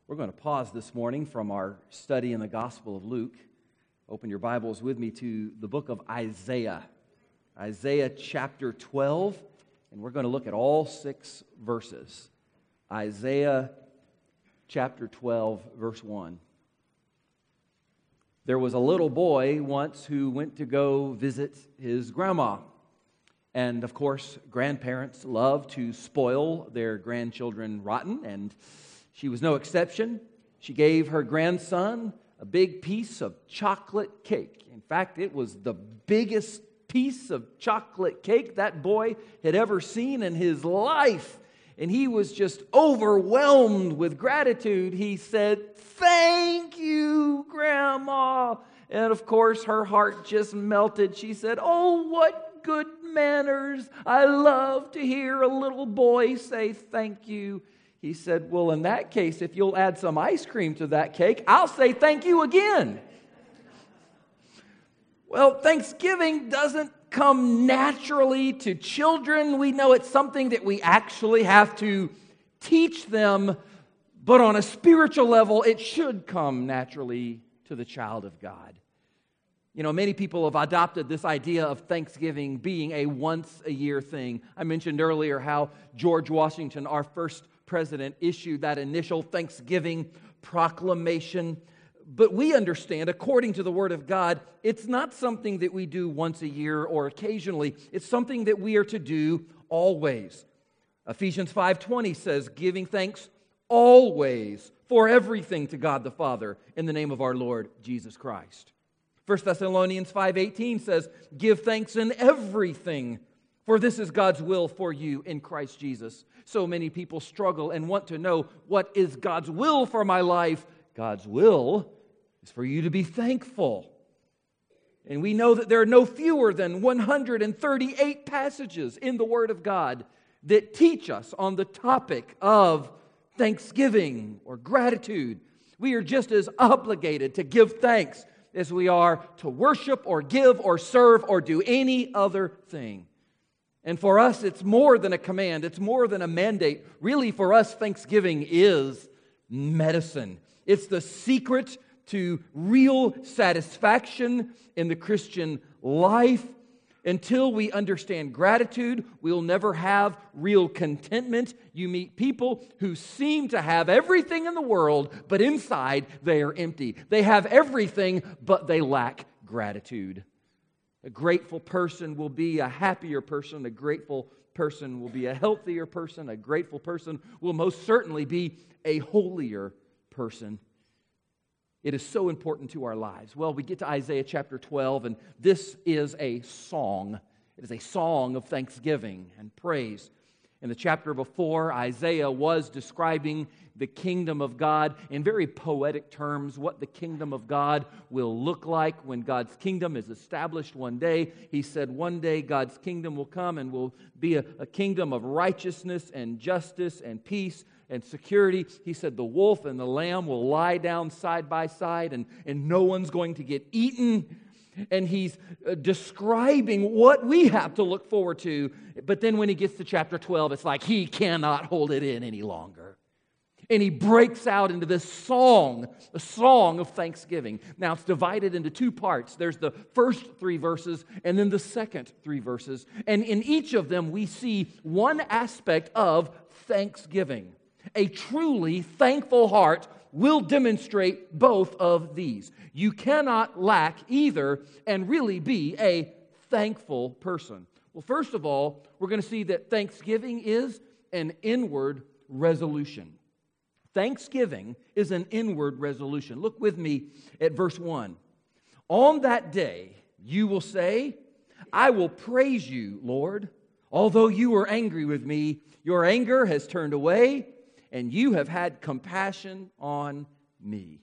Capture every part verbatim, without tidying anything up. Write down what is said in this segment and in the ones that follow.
We're going to pause this morning from our study in the Gospel of Luke. Open your Bibles with me to the book of Isaiah. Isaiah chapter twelve, and we're going to look at all six verses. Isaiah chapter twelve, verse one. There was a little boy once who went to go visit his grandma. And of course, grandparents love to spoil their grandchildren rotten, and she was no exception. She gave her grandson a big piece of chocolate cake. In fact, it was the biggest piece of chocolate cake that boy had ever seen in his life. And he was just overwhelmed with gratitude. He said, "Thank you, Grandma." And of course, her heart just melted. She said, "Oh, what good manners. I love to hear a little boy say thank you." He said, "Well, in that case, if you'll add some ice cream to that cake, I'll say thank you again." Well, Thanksgiving doesn't come naturally to children. We know it's something that we actually have to teach them, but on a spiritual level, it should come naturally to the child of God. You know, many people have adopted this idea of Thanksgiving being a once-a-year thing. I mentioned earlier how George Washington, our first president, issued that initial Thanksgiving proclamation. But we understand, according to the Word of God, it's not something that we do once a year or occasionally. It's something that we are to do always. Ephesians five twenty says, "Giving thanks always for everything to God the Father in the name of our Lord Jesus Christ." First Thessalonians five eighteen says, "Give thanks in everything, for this is God's will for you in Christ Jesus." So many people struggle and want to know, what is God's will for my life? God's will is for you to be thankful. And we know that there are no fewer than one hundred thirty-eight passages in the Word of God that teach us on the topic of thanksgiving or gratitude. We are just as obligated to give thanks as we are to worship or give or serve or do any other thing. And for us, it's more than a command. It's more than a mandate. Really, for us, Thanksgiving is medicine. It's the secret to real satisfaction in the Christian life. Until we understand gratitude, we'll never have real contentment. You meet people who seem to have everything in the world, but inside they are empty. They have everything, but they lack gratitude. A grateful person will be a happier person. A grateful person will be a healthier person. A grateful person will most certainly be a holier person. It is so important to our lives. Well, we get to Isaiah chapter twelve, and this is a song. It is a song of thanksgiving and praise. In the chapter before, Isaiah was describing the kingdom of God in very poetic terms, what the kingdom of God will look like when God's kingdom is established one day. He said one day God's kingdom will come and will be a, a kingdom of righteousness and justice and peace and security. He said the wolf and the lamb will lie down side by side, and, and no one's going to get eaten. And he's uh, describing what we have to look forward to. But then when he gets to chapter twelve, it's like he cannot hold it in any longer. And he breaks out into this song, a song of thanksgiving. Now, it's divided into two parts. There's the first three verses and then the second three verses. And in each of them, we see one aspect of thanksgiving. A truly thankful heart will demonstrate both of these. You cannot lack either and really be a thankful person. Well, first of all, we're going to see that thanksgiving is an inward resolution. Thanksgiving is an inward resolution. Look with me at verse one. "On that day you will say, 'I will praise you, Lord. Although you were angry with me, your anger has turned away, and you have had compassion on me.'"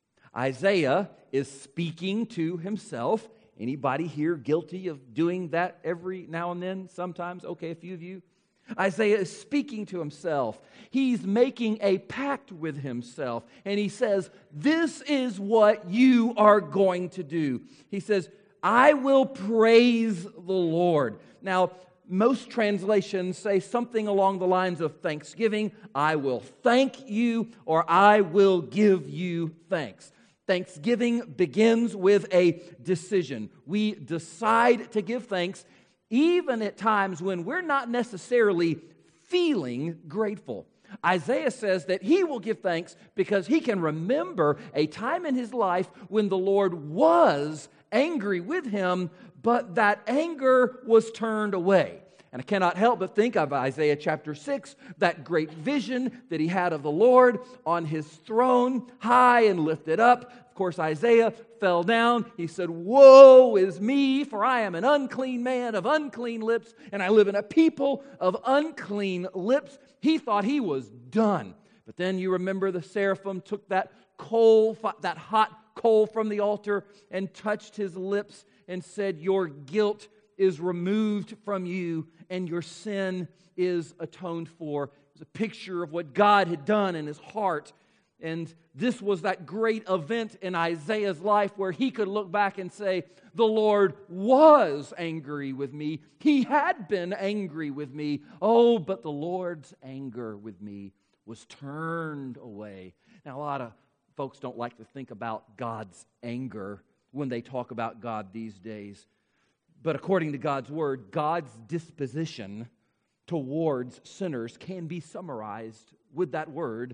Isaiah is speaking to himself. Anybody here guilty of doing that every now and then? Sometimes? Okay, a few of you. Isaiah is speaking to himself. He's making a pact with himself. And he says, this is what you are going to do. He says, "I will praise the Lord." Now, most translations say something along the lines of thanksgiving. I will thank you, or I will give you thanks. Thanksgiving begins with a decision. We decide to give thanks even at times when we're not necessarily feeling grateful. Isaiah says that he will give thanks because he can remember a time in his life when the Lord was angry with him, but that anger was turned away. And I cannot help but think of Isaiah chapter six, that great vision that he had of the Lord on his throne, high and lifted up. Of course, Isaiah fell down. He said, "Woe is me, for I am an unclean man of unclean lips, and I live in a people of unclean lips." He thought he was done. But then you remember the seraphim took that coal, that hot coal from the altar and touched his lips and said, "Your guilt is removed from you, and your sin is atoned for." It was a picture of what God had done in his heart. And this was that great event in Isaiah's life where he could look back and say, the Lord was angry with me. He had been angry with me. Oh, but the Lord's anger with me was turned away. Now, a lot of folks don't like to think about God's anger when they talk about God these days. But according to God's Word, God's disposition towards sinners can be summarized with that word,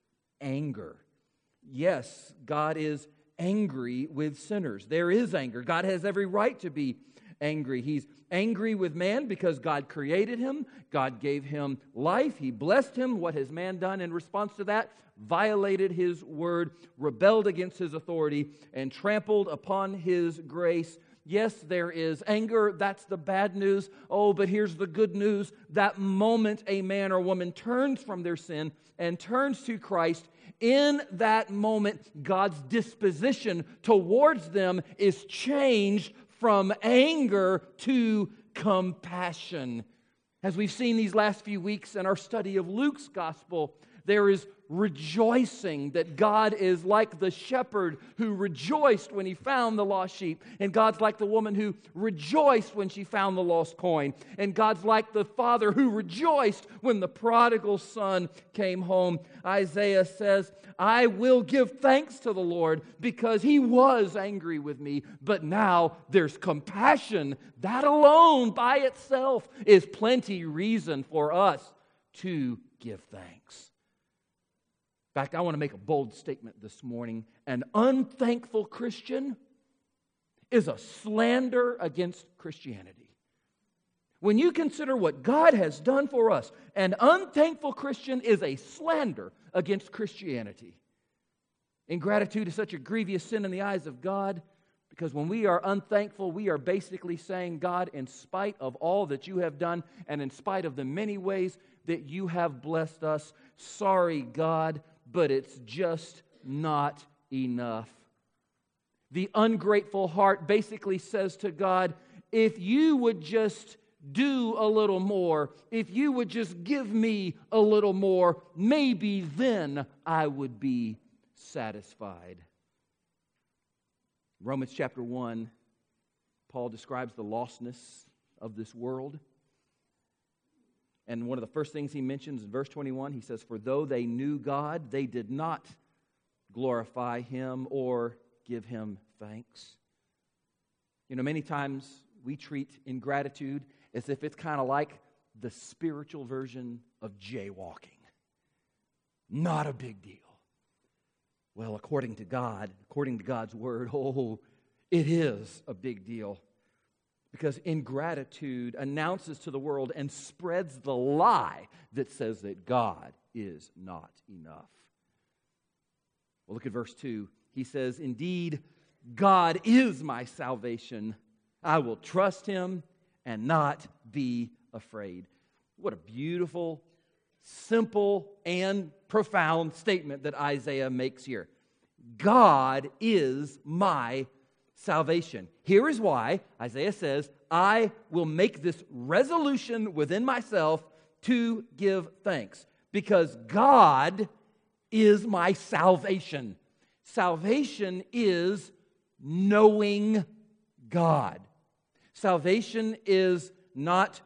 anger. Yes, God is angry with sinners. There is anger. God has every right to be angry. He's angry with man because God created him. God gave him life. He blessed him. What has man done in response to that? Violated his word, rebelled against his authority, and trampled upon his grace. Yes, there is anger. That's the bad news. Oh, but here's the good news. That moment a man or woman turns from their sin and turns to Christ, in that moment, God's disposition towards them is changed from anger to compassion. As we've seen these last few weeks in our study of Luke's gospel, there is rejoicing that God is like the shepherd who rejoiced when he found the lost sheep. And God's like the woman who rejoiced when she found the lost coin. And God's like the father who rejoiced when the prodigal son came home. Isaiah says, I will give thanks to the Lord because he was angry with me, but now there's compassion. That alone by itself is plenty reason for us to give thanks. In fact, I want to make a bold statement this morning. An unthankful Christian is a slander against Christianity. When you consider what God has done for us, an unthankful Christian is a slander against Christianity. Ingratitude is such a grievous sin in the eyes of God, because when we are unthankful, we are basically saying, God, in spite of all that you have done, and in spite of the many ways that you have blessed us, sorry, God, but it's just not enough. The ungrateful heart basically says to God, if you would just do a little more, if you would just give me a little more, maybe then I would be satisfied. Romans chapter one, Paul describes the lostness of this world. And one of the first things he mentions in verse twenty-one, he says, for though they knew God, they did not glorify him or give him thanks. You know, many times we treat ingratitude as if it's kind of like the spiritual version of jaywalking. Not a big deal. Well, according to God, according to God's word, oh, it is a big deal. Because ingratitude announces to the world and spreads the lie that says that God is not enough. Well, look at verse two. He says, indeed, God is my salvation. I will trust him and not be afraid. What a beautiful, simple, and profound statement that Isaiah makes here. God is my salvation. Here is why Isaiah says, I will make this resolution within myself to give thanks. Because God is my salvation. Salvation is knowing God. Salvation is not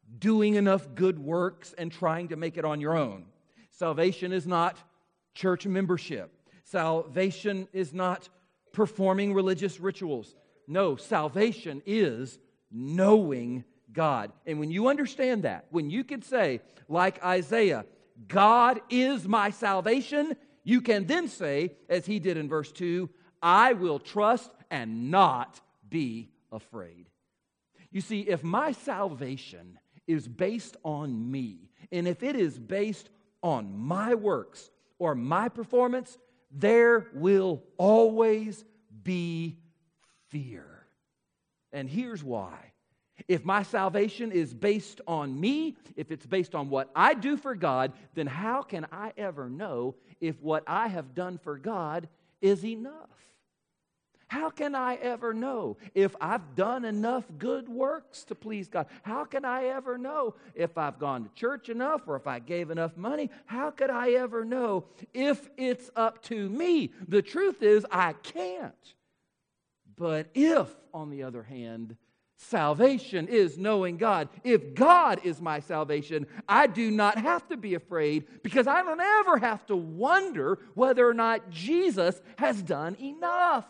doing enough good works and trying to make it on your own. Salvation is not church membership. Salvation is not performing religious rituals. No, salvation is knowing God. And when you understand that, when you can say, like Isaiah, God is my salvation, you can then say, as he did in verse two, I will trust and not be afraid. You see, if my salvation is based on me, and if it is based on my works or my performance, there will always be fear. And here's why. If my salvation is based on me, if it's based on what I do for God, then how can I ever know if what I have done for God is enough? How can I ever know if I've done enough good works to please God? How can I ever know if I've gone to church enough or if I gave enough money? How could I ever know if it's up to me? The truth is, I can't. But if, on the other hand, salvation is knowing God, if God is my salvation, I do not have to be afraid because I don't ever have to wonder whether or not Jesus has done enough.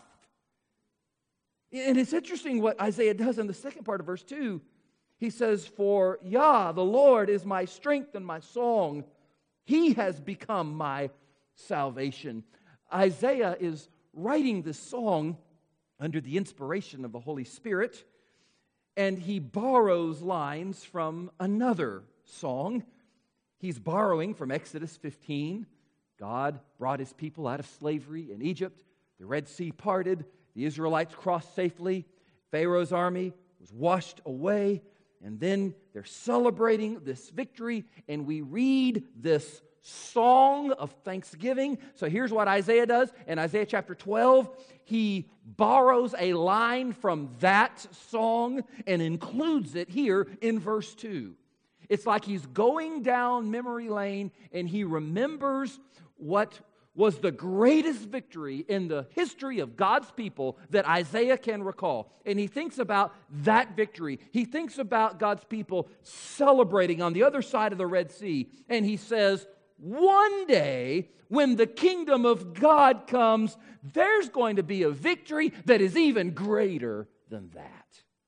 And it's interesting what Isaiah does in the second part of verse two. He says, for Yah, the Lord, is my strength and my song. He has become my salvation. Isaiah is writing this song under the inspiration of the Holy Spirit, and he borrows lines from another song. He's borrowing from Exodus fifteen. God brought his people out of slavery in Egypt. The Red Sea parted. The Israelites crossed safely. Pharaoh's army was washed away. And then they're celebrating this victory. And we read this song of thanksgiving. So here's what Isaiah does. In Isaiah chapter twelve, he borrows a line from that song and includes it here in verse two. It's like he's going down memory lane and he remembers what was the greatest victory in the history of God's people that Isaiah can recall. And he thinks about that victory. He thinks about God's people celebrating on the other side of the Red Sea. And he says, one day, when the kingdom of God comes, there's going to be a victory that is even greater than that.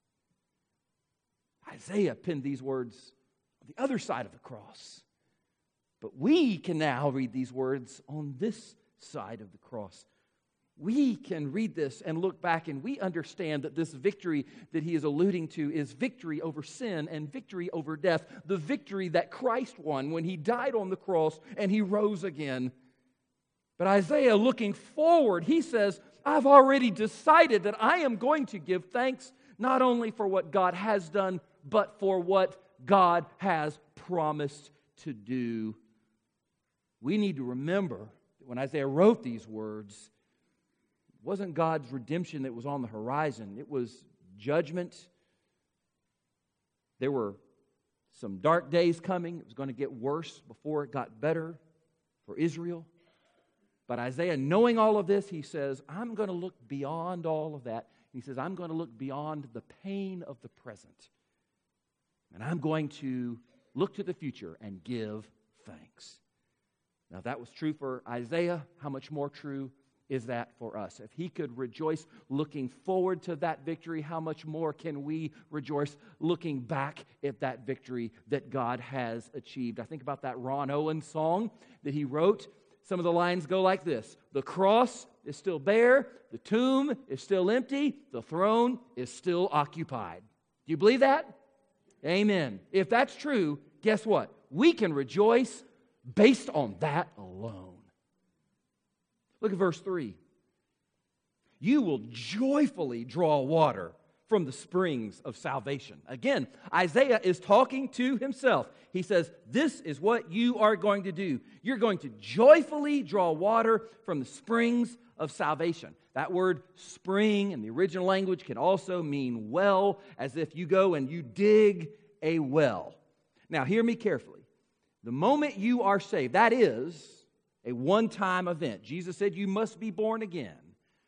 Isaiah penned these words on the other side of the cross. But we can now read these words on this side of the cross. We can read this and look back and we understand that this victory that he is alluding to is victory over sin and victory over death. The victory that Christ won when he died on the cross and he rose again. But Isaiah, looking forward, he says, I've already decided that I am going to give thanks not only for what God has done, but for what God has promised to do. We need to remember that when Isaiah wrote these words, it wasn't God's redemption that was on the horizon. It was judgment. There were some dark days coming. It was going to get worse before it got better for Israel. But Isaiah, knowing all of this, he says, I'm going to look beyond all of that. He says, I'm going to look beyond the pain of the present. And I'm going to look to the future and give thanks. Now, if that was true for Isaiah, how much more true is that for us? If he could rejoice looking forward to that victory, how much more can we rejoice looking back at that victory that God has achieved? I think about that Ron Owen song that he wrote. Some of the lines go like this. The cross is still bare. The tomb is still empty. The throne is still occupied. Do you believe that? Amen. If that's true, guess what? We can rejoice based on that alone. Look at verse three. You will joyfully draw water from the springs of salvation. Again, Isaiah is talking to himself. He says, this is what you are going to do. You're going to joyfully draw water from the springs of salvation. That word spring in the original language can also mean well, as if you go and you dig a well. Now, hear me carefully. The moment you are saved, that is a one-time event. Jesus said you must be born again.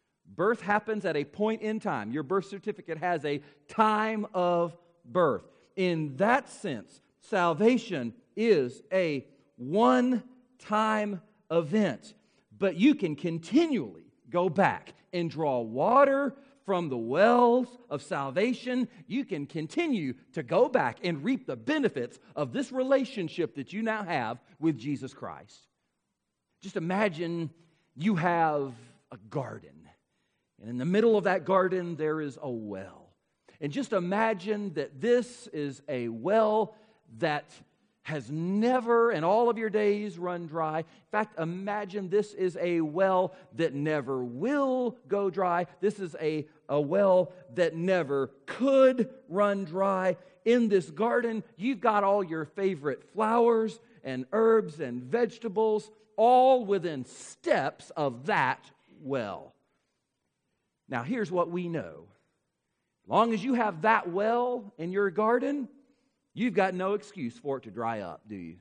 Birth happens at a point in time. Your birth certificate has a time of birth. in that sense, salvation is a one-time event. But you can continually go back and draw water from the wells of salvation. You can continue to go back and reap the benefits of this relationship that you now have with Jesus Christ. Just imagine you have a garden, and in the middle of that garden there is a well. And just imagine that this is a well that has never in all of your days run dry. In fact, imagine this is a well that never will go dry. This is a, a well that never could run dry. In this garden, you've got all your favorite flowers and herbs and vegetables, all within steps of that well. Now, here's what we know. As long as you have that well in your garden, you've got no excuse for it to dry up, do you?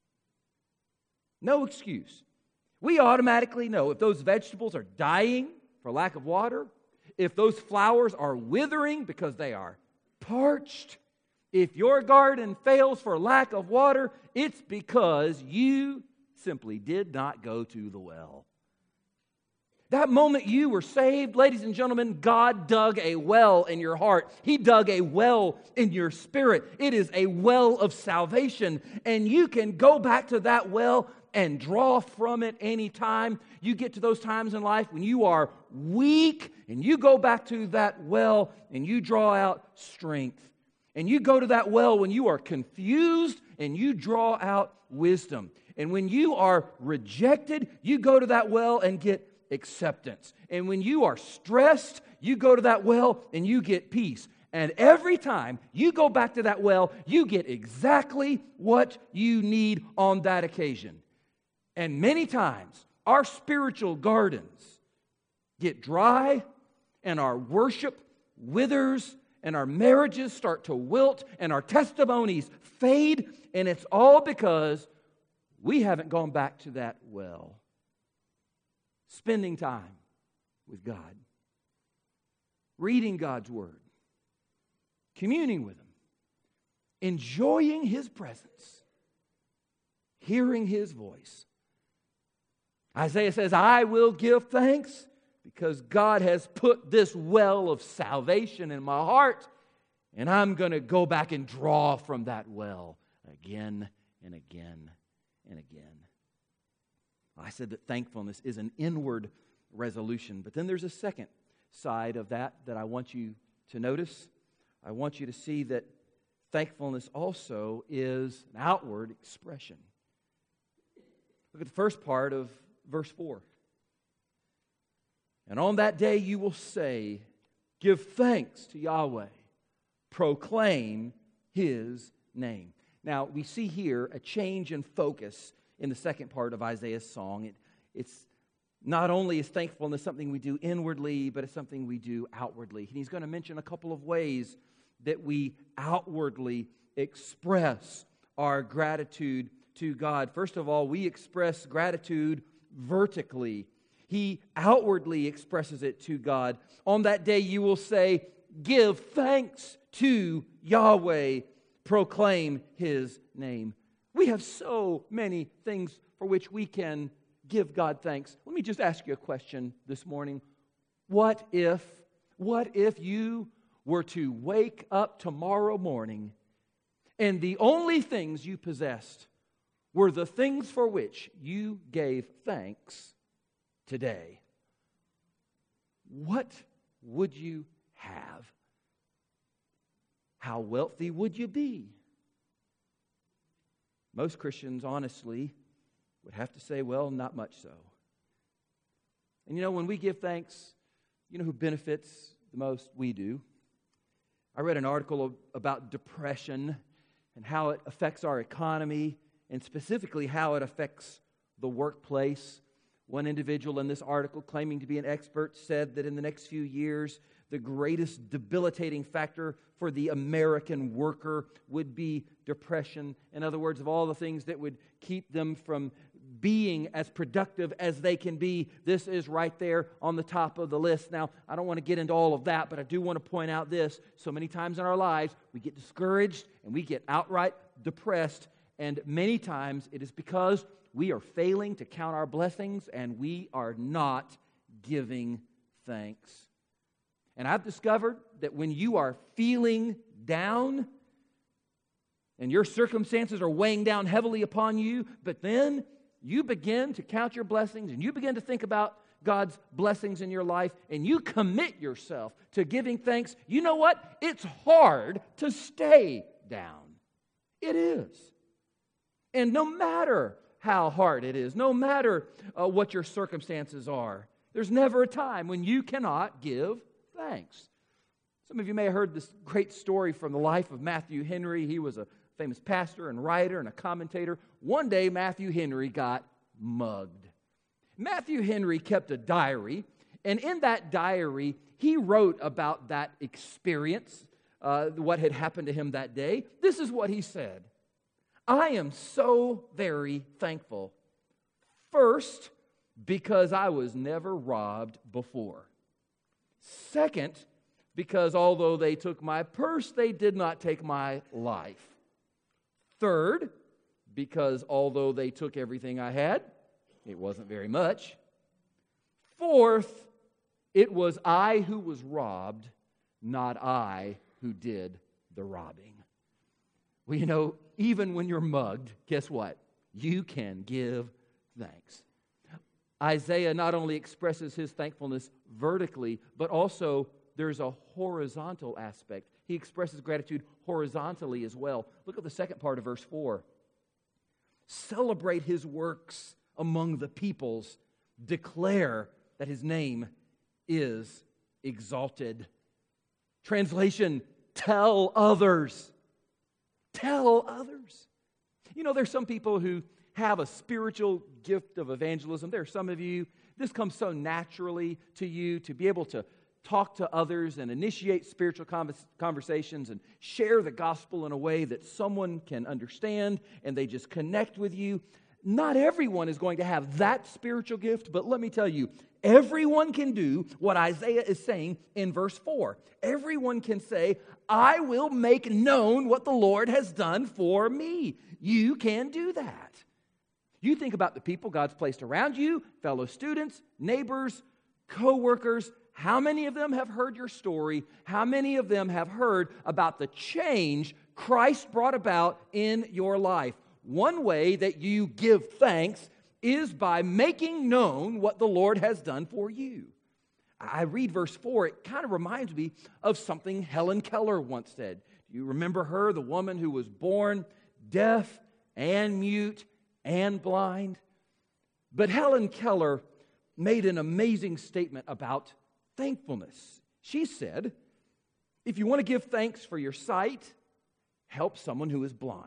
No excuse. We automatically know if those vegetables are dying for lack of water, if those flowers are withering because they are parched, if your garden fails for lack of water, it's because you simply did not go to the well. That moment you were saved, ladies and gentlemen, God dug a well in your heart. He dug a well in your spirit. It is a well of salvation, and you can go back to that well and draw from it anytime. You get to those times in life when you are weak, and you go back to that well and you draw out strength. And you go to that well when you are confused and you draw out wisdom. And when you are rejected, you go to that well and get acceptance. And when you are stressed, you go to that well and you get peace. And every time you go back to that well, you get exactly what you need on that occasion. And many times, our spiritual gardens get dry, and our worship withers, and our marriages start to wilt, and our testimonies fade, and it's all because we haven't gone back to that well. Spending time with God, reading God's Word, communing with Him, enjoying His presence, hearing His voice. Isaiah says, I will give thanks because God has put this well of salvation in my heart, and I'm going to go back and draw from that well again and again and again. I said that thankfulness is an inward resolution, but then there's a second side of that that I want you to notice. I want you to see that thankfulness also is an outward expression. Look at the first part of verse four. And on that day you will say, give thanks to Yahweh, proclaim His name. Now, we see here a change in focus in the second part of Isaiah's song. It, it's not only is thankfulness something we do inwardly, but it's something we do outwardly. And he's going to mention a couple of ways that we outwardly express our gratitude to God. First of all, we express gratitude vertically. He outwardly expresses it to God. On that day you will say, give thanks to Yahweh, proclaim His name. We have so many things for which we can give God thanks. Let me just ask you a question this morning. What if, what if you were to wake up tomorrow morning and the only things you possessed were the things for which you gave thanks today? What would you have? How wealthy would you be? Most Christians, honestly, would have to say, well, not much so. And you know, when we give thanks, you know who benefits the most? We do. I read an article about depression and how it affects our economy, and specifically how it affects the workplace. One individual in this article, claiming to be an expert, said that in the next few years, the greatest debilitating factor for the American worker would be depression. In other words, of all the things that would keep them from being as productive as they can be. This is right there on the top of the list. Now, I don't want to get into all of that, but I do want to point out this. So many times in our lives, we get discouraged and we get outright depressed, and many times it is because we are failing to count our blessings and we are not giving thanks. And I've discovered that when you are feeling down and your circumstances are weighing down heavily upon you, but then you begin to count your blessings and you begin to think about God's blessings in your life and you commit yourself to giving thanks, you know what? It's hard to stay down. It is. And no matter how hard it is, no matter uh, what your circumstances are, there's never a time when you cannot give thanks. Some of you may have heard this great story from the life of Matthew Henry. He was a famous pastor and writer and a commentator. One day, Matthew Henry got mugged. Matthew Henry kept a diary, and in that diary, he wrote about that experience, uh, what had happened to him that day. This is what he said: I am so very thankful. First, because I was never robbed before. Second, because although they took my purse, they did not take my life. Third, because although they took everything I had, it wasn't very much. Fourth, it was I who was robbed, not I who did the robbing. Well, you know, even when you're mugged, guess what? You can give thanks. Isaiah not only expresses his thankfulness vertically, but also there's a horizontal aspect. He expresses gratitude horizontally as well. Look at the second part of verse four. Celebrate his works among the peoples. Declare that his name is exalted. Translation, tell others. Tell others. You know, there's some people who have a spiritual gift of evangelism. There are some of you, this comes so naturally to you to be able to talk to others and initiate spiritual conversations and share the gospel in a way that someone can understand and they just connect with you. Not everyone is going to have that spiritual gift, but let me tell you, everyone can do what Isaiah is saying in verse four. Everyone can say, I will make known what the Lord has done for me. You can do that. You think about the people God's placed around you, fellow students, neighbors, co-workers. How many of them have heard your story? How many of them have heard about the change Christ brought about in your life? One way that you give thanks is by making known what the Lord has done for you. I read verse four, it kind of reminds me of something Helen Keller once said. Do you remember her, the woman who was born deaf and mute and blind? But Helen Keller made an amazing statement about thankfulness. She said, if you want to give thanks for your sight, help someone who is blind.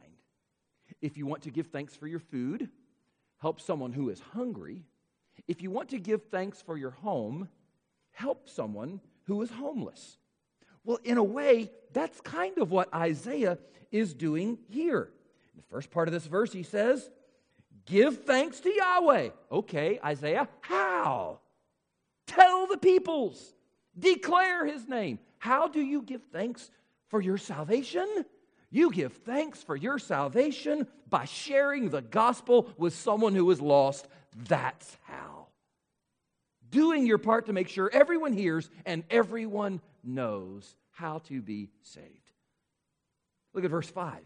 If you want to give thanks for your food, help someone who is hungry. If you want to give thanks for your home, help someone who is homeless. Well, in a way, that's kind of what Isaiah is doing here. In the first part of this verse, he says, give thanks to Yahweh. Okay, Isaiah, how? Tell the peoples. Declare his name. How do you give thanks for your salvation? You give thanks for your salvation by sharing the gospel with someone who is lost. That's how. Doing your part to make sure everyone hears and everyone knows how to be saved. Look at verse five.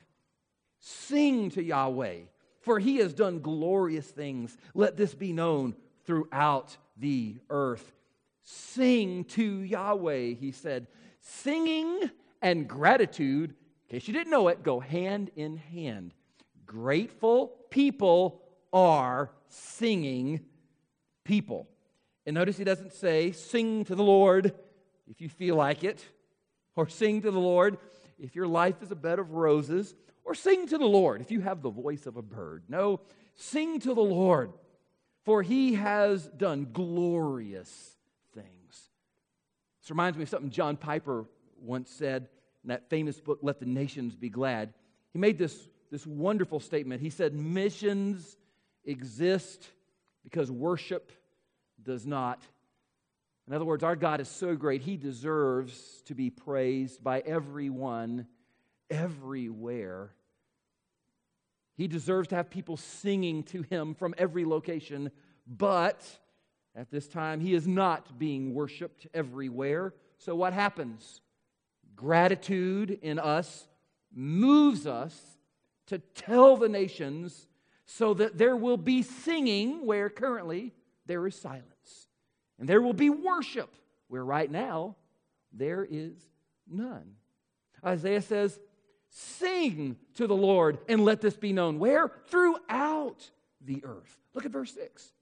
Sing to Yahweh, for he has done glorious things. Let this be known throughout the earth. Sing to Yahweh, he said. Singing and gratitude, in case you didn't know it, go hand in hand. Grateful people are singing people. And notice he doesn't say, sing to the Lord if you feel like it, or sing to the Lord if your life is a bed of roses, or sing to the Lord if you have the voice of a bird. No, sing to the Lord, for he has done glorious things. This reminds me of something John Piper once said in that famous book, Let the Nations Be Glad. He made this, this wonderful statement. He said, missions exist because worship does not. In other words, our God is so great, He deserves to be praised by everyone, everywhere. He deserves to have people singing to Him from every location, but at this time, He is not being worshiped everywhere. So what happens? Gratitude in us moves us to tell the nations so that there will be singing where currently there is silence. And there will be worship where right now there is none. Isaiah says, sing to the Lord and let this be known. Where? Throughout the earth. Look at verse six.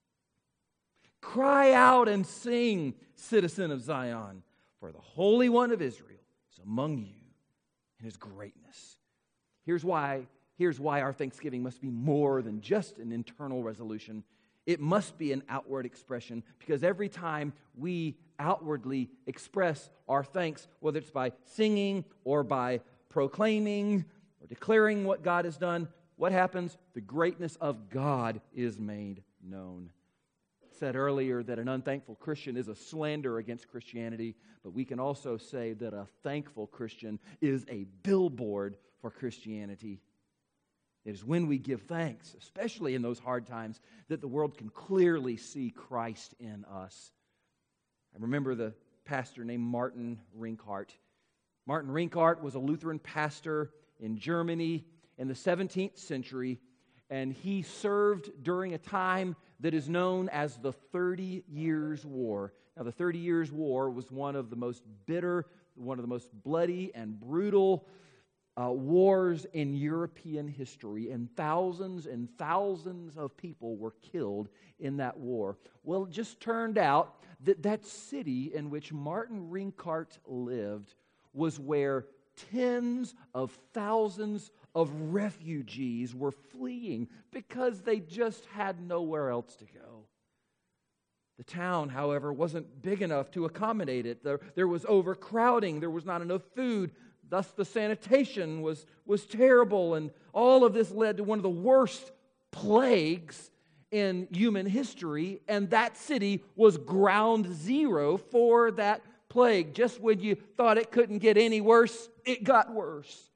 Cry out and sing, citizen of Zion, for the Holy One of Israel is among you in His greatness. Here's why, here's why our thanksgiving must be more than just an internal resolution. It must be an outward expression, because every time we outwardly express our thanks, whether it's by singing or by proclaiming or declaring what God has done, what happens? The greatness of God is made known. I said earlier that an unthankful Christian is a slander against Christianity, but we can also say that a thankful Christian is a billboard for Christianity. It is when we give thanks, especially in those hard times, that the world can clearly see Christ in us. I remember the pastor named Martin Rinkhart. Martin Rinkhart was a Lutheran pastor in Germany in the seventeenth century, and he served during a time that is known as the Thirty Years' War. Now, the Thirty Years' War was one of the most bitter, one of the most bloody and brutal Uh, wars in European history, and thousands and thousands of people were killed in that war. Well, it just turned out that that city in which Martin Rinkhart lived was where tens of thousands of refugees were fleeing because they just had nowhere else to go. The town, however, wasn't big enough to accommodate it. There, there was overcrowding. There was not enough food. Thus, the sanitation was, was terrible, and all of this led to one of the worst plagues in human history, and that city was ground zero for that plague. Just when you thought it couldn't get any worse, it got worse.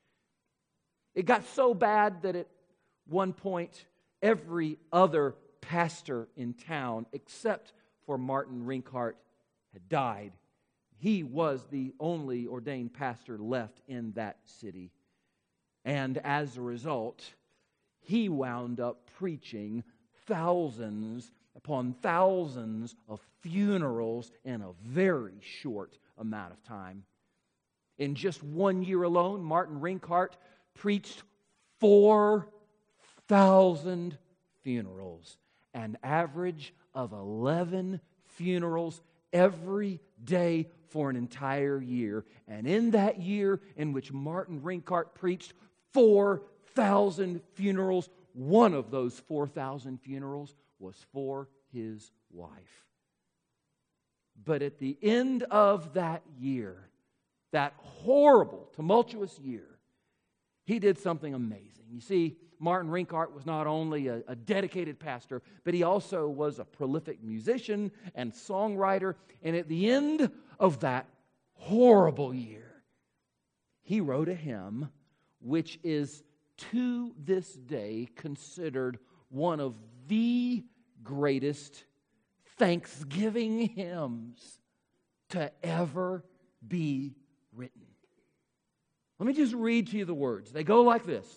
It got so bad that at one point, every other pastor in town, except for Martin Rinkhart, had died. He was the only ordained pastor left in that city. And as a result, he wound up preaching thousands upon thousands of funerals in a very short amount of time. In just one year alone, Martin Rinkhart preached four thousand funerals, an average of eleven funerals every day for an entire year. And in that year in which Martin Rinkhart preached four thousand funerals, one of those four thousand funerals was for his wife. But at the end of that year, that horrible, tumultuous year, he did something amazing. You see, Martin Rinkhart was not only a, a dedicated pastor, but he also was a prolific musician and songwriter. And at the end of that horrible year, he wrote a hymn which is to this day considered one of the greatest thanksgiving hymns to ever be written. Let me just read to you the words. They go like this.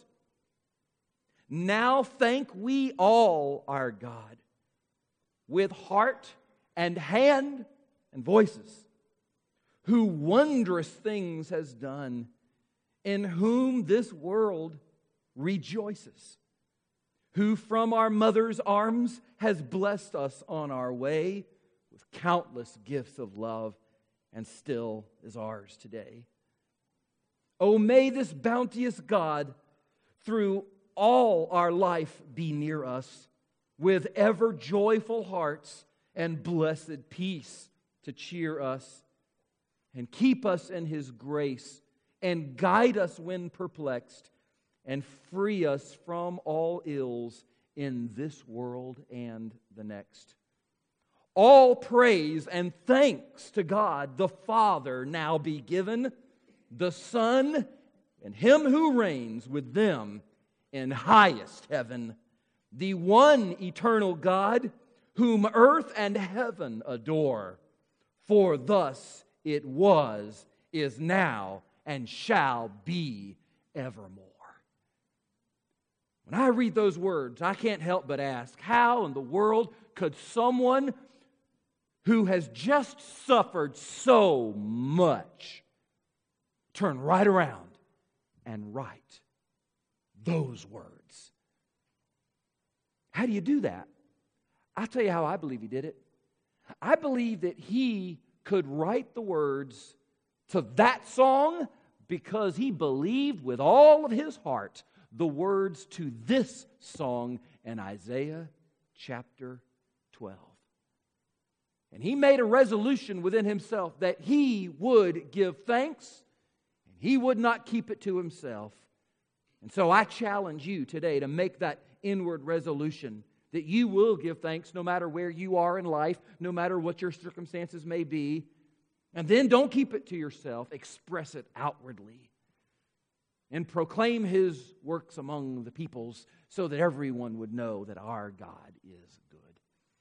Now thank we all our God with heart and hand and voices, who wondrous things has done, in whom this world rejoices, who from our mother's arms has blessed us on our way with countless gifts of love, and still is ours today. Oh, may this bounteous God through all our life be near us, with ever joyful hearts and blessed peace to cheer us, and keep us in His grace, and guide us when perplexed, and free us from all ills in this world and the next. All praise and thanks to God the Father now be given, the Son, and Him who reigns with them in highest heaven, the one eternal God, whom earth and heaven adore. For thus it was, is now, and shall be evermore. When I read those words, I can't help but ask, how in the world could someone who has just suffered so much turn right around and write those words? How do you do that? I'll tell you how I believe he did it. I believe that he could write the words to that song because he believed with all of his heart the words to this song in Isaiah chapter twelve. And he made a resolution within himself that he would give thanks and he would not keep it to himself. And so I challenge you today to make that inward resolution that you will give thanks no matter where you are in life, no matter what your circumstances may be. And then don't keep it to yourself. Express it outwardly. And proclaim His works among the peoples so that everyone would know that our God is good.